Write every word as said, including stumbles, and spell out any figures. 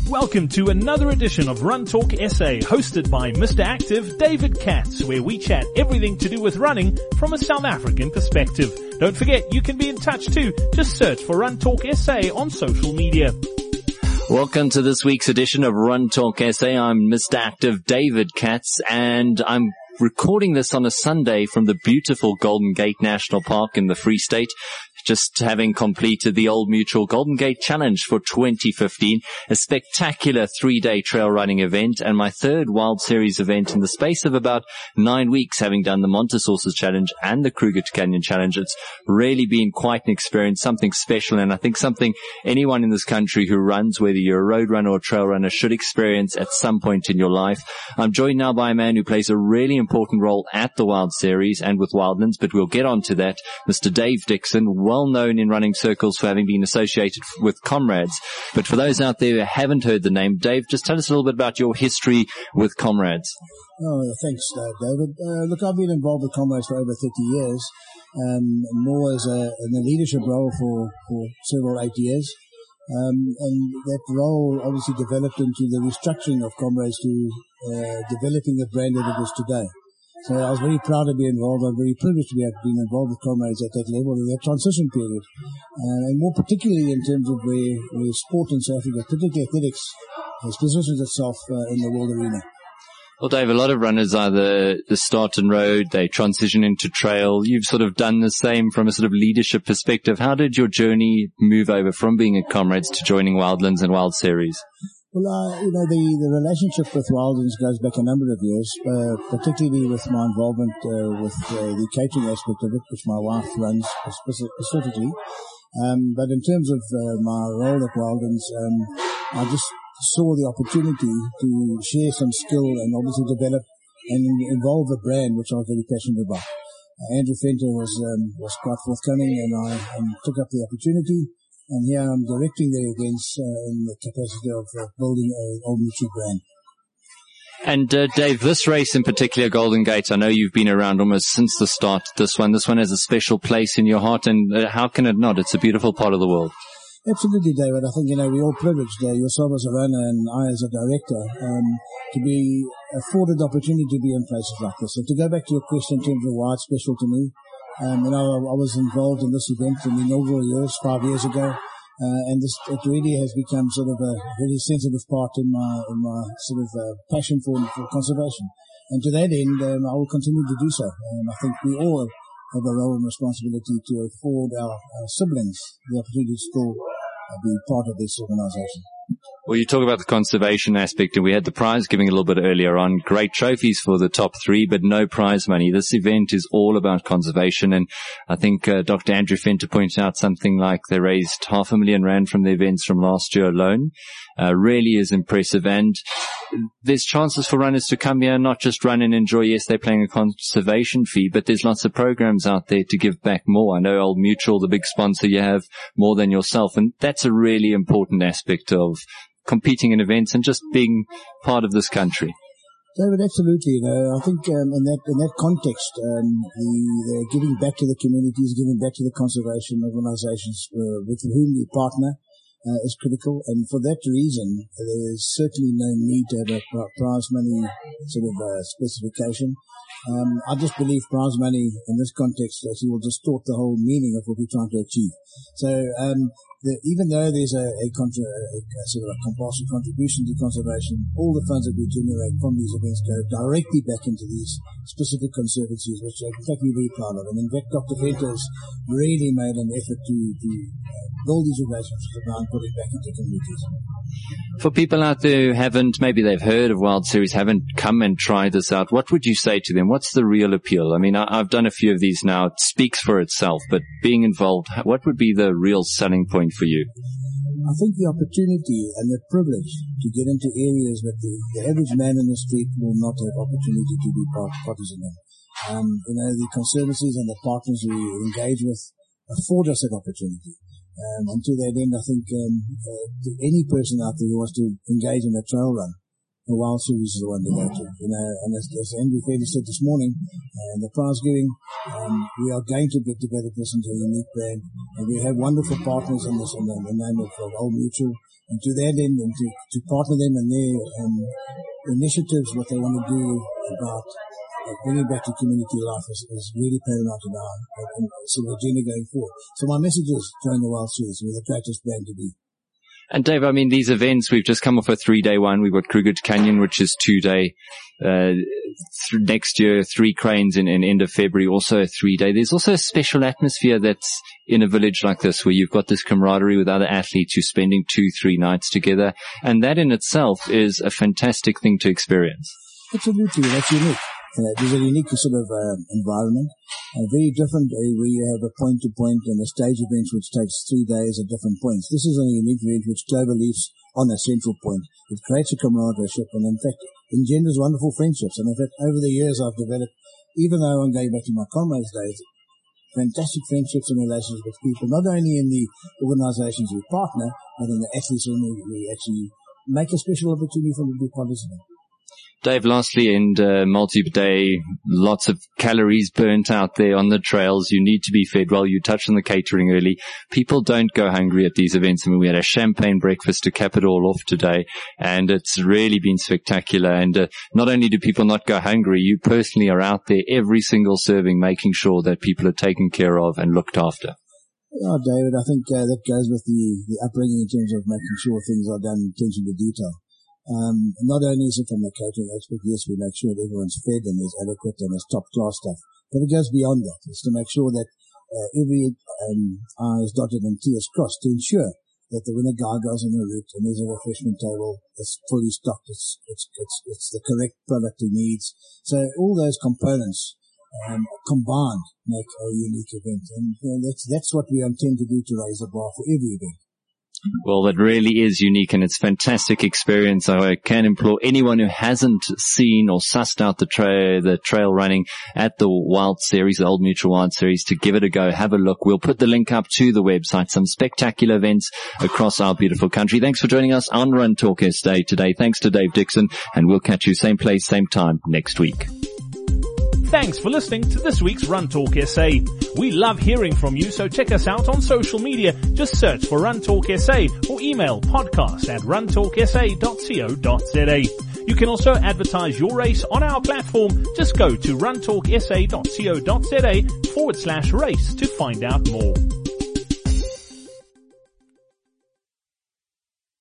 Welcome to another edition of Run Talk S A, hosted by Mister Active David Katz, where we chat everything to do with running from a South African perspective. Don't forget, you can be in touch too. Just search for Run Talk S A on social media. Welcome to this week's edition of Run Talk S A. I'm Mister Active David Katz, and I'm recording this on a Sunday from the beautiful Golden Gate National Park in the Free State, just having completed the Old Mutual Golden Gate Challenge for twenty fifteen, a spectacular three-day trail running event, and my third Wild Series event in the space of about nine weeks, having done the Montesources Challenge and the Kruger Canyon Challenge. It's really been quite an experience, something special, and I think something anyone in this country who runs, whether you're a road runner or trail runner, should experience at some point in your life. I'm joined now by a man who plays a really important role at the Wild Series and with Wildlands, but we'll get on to that, Mister Dave Dixon, well known in running circles for having been associated with Comrades. But for those out there who haven't heard the name, Dave, just tell us a little bit about your history with Comrades. Oh, thanks, uh, David. Uh, look, I've been involved with Comrades for over thirty years, um, more as a, in a leadership role for, for several eight years. Um, and that role obviously developed into the restructuring of Comrades to uh, developing the brand that it is today. So I was very proud to be involved. I'm very privileged to be being involved with Comrades at that level in that transition period. Uh, and more particularly in terms of where, where sport in South Africa, particularly athletics, has positioned itself uh, in the world arena. Well, Dave, a lot of runners either the start and road, they transition into trail. You've sort of done the same from a sort of leadership perspective. How did your journey move over from being at Comrades to joining Wildlands and Wild Series? Well, uh, you know, the, the relationship with Wildlands goes back a number of years, uh, particularly with my involvement uh, with uh, the catering aspect of it, which my wife runs specifically. Um, but in terms of uh, my role at Wildlands, um, I just saw the opportunity to share some skill and obviously develop and involve a brand which I was very passionate about. Uh, Andrew Venter was um, was quite forthcoming, and I um, took up the opportunity. And here I'm directing the events uh, in the capacity of uh, building an Old Mutual brand. And uh, Dave, this race in particular, Golden Gate, I know you've been around almost since the start. This one, this one has a special place in your heart, and uh, how can it not? It's a beautiful part of the world. Absolutely, David. I think, you know, we're all privileged, uh, yourself as a runner and I as a director, um, to be afforded the opportunity to be in places like this. So to go back to your question in terms of why it's special to me, Um, you know, I was involved in this event in the inaugural years, five years ago, uh, and this, it really has become sort of a very sensitive part in my, in my sort of uh, passion for, for conservation. And to that end, um, I will continue to do so. Um, I think we all have a role and responsibility to afford our, our siblings the opportunity to still uh, be part of this organization. Well, you talk about the conservation aspect, and we had the prize giving a little bit earlier on. Great trophies for the top three, but no prize money. This event is all about conservation, and I think uh, Doctor Andrew Venter pointed out something like they raised half a million rand from the events from last year alone. Uh, really is impressive, and there's chances for runners to come here and not just run and enjoy. Yes, they're paying a conservation fee, but there's lots of programs out there to give back more. I know Old Mutual, the big sponsor, you have more than yourself, and that's a really important aspect of competing in events and just being part of this country. David, absolutely. You know, I think um, in that in that context, um, the, the giving back to the communities, giving back to the conservation organizations uh, with whom we partner uh, is critical. And for that reason, there is certainly no need to have a prize money sort of uh, specification. Um, I just believe prize money in this context actually will distort the whole meaning of what we're trying to achieve. So um, the, even though there's a, a, contra, a, a sort of a compulsory contribution to conservation, all the funds that we generate from these events go directly back into these specific conservancies, which in fact we're very proud of. And in fact, Doctor Venter has really made an effort to, to build these relationships around putting back into communities. For people out there who haven't, maybe they've heard of Wild Series, haven't come and tried this out, what would you say to them? What's the real appeal? I mean, I, I've done a few of these now. It speaks for itself, but being involved, what would be the real selling point for you? I think the opportunity and the privilege to get into areas that the, the average man in the street will not have opportunity to be part, partisan in. Um, you know, the conservancies and the partners we engage with afford us that opportunity. Um, and to that end, I think um, uh, to any person out there who wants to engage in a trail run, the Wild Series is the one to go to. You know, and as, as Andrew Venter said this morning, uh, in the prize giving, um, we are going to develop this into a unique brand, and we have wonderful partners in this in the, in the name of, of Old Mutual, And to that end, and to, to partner them in their um, initiatives, what they want to do about uh, bringing back to community life is, is really paramount in our uh, sort of agenda going forward. So my message is, join the World Series. We're the greatest brand to be. And Dave, I mean, these events, we've just come off a three-day one. We've got Kruger Canyon, which is two-day. Uh, th- next year, three cranes in, in end of February, also a three-day. There's also a special atmosphere that's in a village like this where you've got this camaraderie with other athletes. You're spending two, three nights together. And that in itself is a fantastic thing to experience. Absolutely. That's unique. Uh, there's a unique sort of uh, environment, uh, very different uh, where you have a point-to-point and a stage event which takes three days at different points. This is a unique event which Clover leaves on a central point. It creates a camaraderie and in fact engenders wonderful friendships. And in fact over the years I've developed, even though I'm going back to my comrades days, fantastic friendships and relations with people, not only in the organizations we partner, but in the athletes when we, we actually make a special opportunity for them to be participant. Dave, lastly, and uh, multi-day, lots of calories burnt out there on the trails. You need to be fed well. You touched on the catering early. People don't go hungry at these events. I mean, we had a champagne breakfast to cap it all off today, and it's really been spectacular. And uh, not only do people not go hungry, you personally are out there every single serving, making sure that people are taken care of and looked after. Yeah, David, I think uh, that goes with the, the upbringing in terms of making sure things are done in attention to detail. Um, not only is it from the catering aspect, yes, we make sure that everyone's fed and there's adequate and there's top class stuff, but it goes beyond that. It's to make sure that uh, every um, I is dotted and T is crossed to ensure that the when a guy goes on the route and there's a refreshment table, it's fully stocked, it's it's it's it's the correct product he needs. So all those components um, combined make a unique event, and you know, that's that's what we intend to do to raise the bar for every event. Well, that really is unique, and it's a fantastic experience. I can implore anyone who hasn't seen or sussed out the trail, the trail running at the Wild Series, the Old Mutual Wild Series, to give it a go. Have a look. We'll put the link up to the website. Some spectacular events across our beautiful country. Thanks for joining us on Run Talk S A today. Thanks to Dave Dixon, and we'll catch you same place, same time next week. Thanks for listening to this week's Run Talk S A. We love hearing from you, so check us out on social media. Just search for Run Talk S A or email podcast at runtalksa dot co dot za. You can also advertise your race on our platform. Just go to runtalksa dot co dot za forward slash race to find out more.